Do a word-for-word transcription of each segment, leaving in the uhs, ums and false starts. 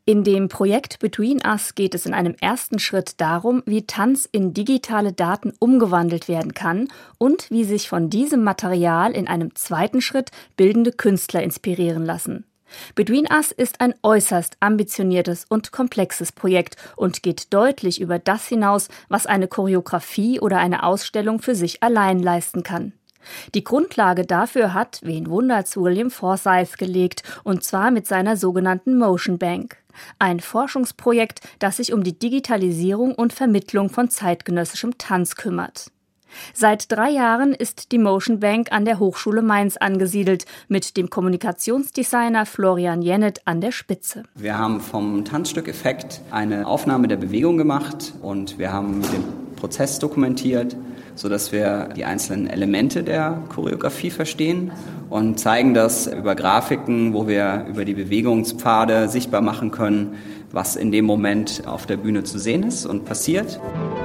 In dem Projekt Between Us geht es in einem ersten Schritt darum, wie Tanz in digitale Daten umgewandelt werden kann und wie sich von diesem Material in einem zweiten Schritt bildende Künstler inspirieren lassen. Between Us ist ein äußerst ambitioniertes und komplexes Projekt und geht deutlich über das hinaus, was eine Choreografie oder eine Ausstellung für sich allein leisten kann. Die Grundlage dafür hat, wen wundert's, William Forsythe gelegt, und zwar mit seiner sogenannten Motion Bank. Ein Forschungsprojekt, das sich um die Digitalisierung und Vermittlung von zeitgenössischem Tanz kümmert. Seit drei Jahren ist die Motion Bank an der Hochschule Mainz angesiedelt, mit dem Kommunikationsdesigner Florian Jennett an der Spitze. Wir haben vom Tanzstück Effekt eine Aufnahme der Bewegung gemacht und wir haben den Prozess dokumentiert, sodass wir die einzelnen Elemente der Choreografie verstehen und zeigen das über Grafiken, wo wir über die Bewegungspfade sichtbar machen können, was in dem Moment auf der Bühne zu sehen ist und passiert.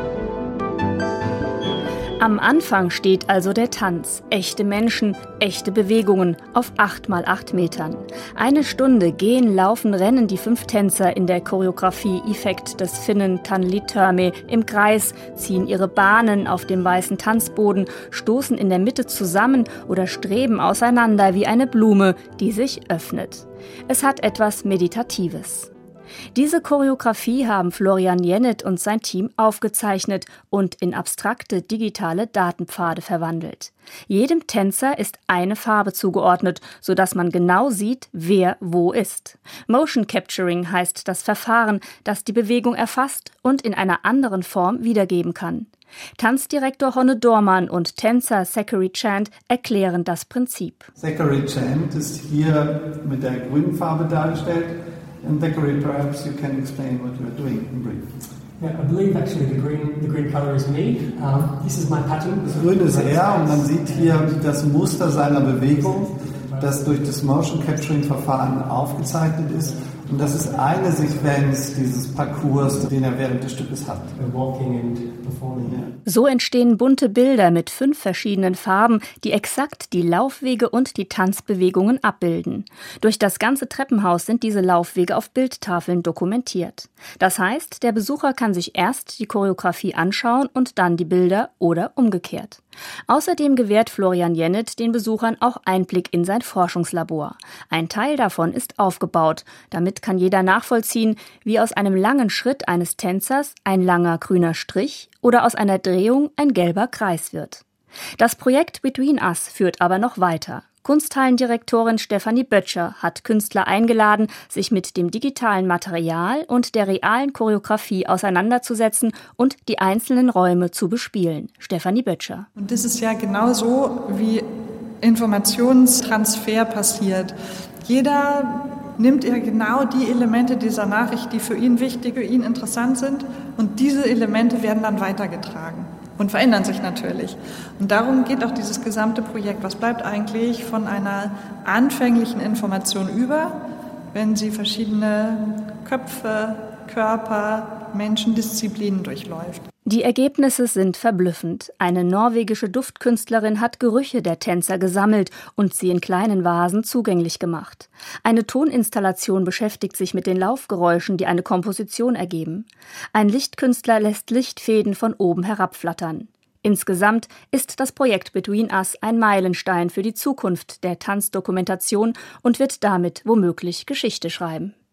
Am Anfang steht also der Tanz. Echte Menschen, echte Bewegungen auf acht mal acht Metern. Eine Stunde gehen, laufen, rennen die fünf Tänzer in der Choreografie Effekt des Finnen Tanli Törmi im Kreis, ziehen ihre Bahnen auf dem weißen Tanzboden, stoßen in der Mitte zusammen oder streben auseinander wie eine Blume, die sich öffnet. Es hat etwas Meditatives. Diese Choreografie haben Florian Jennett und sein Team aufgezeichnet und in abstrakte digitale Datenpfade verwandelt. Jedem Tänzer ist eine Farbe zugeordnet, sodass man genau sieht, wer wo ist. Motion Capturing heißt das Verfahren, das die Bewegung erfasst und in einer anderen Form wiedergeben kann. Tanzdirektor Honne Dormann und Tänzer Zachary Chant erklären das Prinzip. Zachary Chant ist hier mit der grünen Farbe dargestellt. And Zachary, perhaps you can explain what you are doing in brief. Yeah, I believe actually the green, the green color is me. Um, this is my pattern. Das Grün ist er und man sieht hier das Muster seiner Bewegung, das durch das Motion Capturing Verfahren aufgezeichnet ist. Und das ist eine Sequenz dieses Parcours, den er während des Stückes hat. So entstehen bunte Bilder mit fünf verschiedenen Farben, die exakt die Laufwege und die Tanzbewegungen abbilden. Durch das ganze Treppenhaus sind diese Laufwege auf Bildtafeln dokumentiert. Das heißt, der Besucher kann sich erst die Choreografie anschauen und dann die Bilder oder umgekehrt. Außerdem gewährt Florian Jennett den Besuchern auch Einblick in sein Forschungslabor. Ein Teil davon ist aufgebaut. Damit kann jeder nachvollziehen, wie aus einem langen Schritt eines Tänzers ein langer grüner Strich oder aus einer Drehung ein gelber Kreis wird. Das Projekt Between Us führt aber noch weiter. Kunsthallendirektorin Stefanie Böttcher hat Künstler eingeladen, sich mit dem digitalen Material und der realen Choreografie auseinanderzusetzen und die einzelnen Räume zu bespielen. Stefanie Böttcher. Und das ist ja genau so, wie Informationstransfer passiert. Jeder nimmt ja genau die Elemente dieser Nachricht, die für ihn wichtig, für ihn interessant sind, und diese Elemente werden dann weitergetragen. Und verändern sich natürlich. Und darum geht auch dieses gesamte Projekt. Was bleibt eigentlich von einer anfänglichen Information über, wenn sie verschiedene Köpfe, Körper, Menschen, Disziplinen durchläuft? Die Ergebnisse sind verblüffend. Eine norwegische Duftkünstlerin hat Gerüche der Tänzer gesammelt und sie in kleinen Vasen zugänglich gemacht. Eine Toninstallation beschäftigt sich mit den Laufgeräuschen, die eine Komposition ergeben. Ein Lichtkünstler lässt Lichtfäden von oben herabflattern. Insgesamt ist das Projekt Between Us ein Meilenstein für die Zukunft der Tanzdokumentation und wird damit womöglich Geschichte schreiben.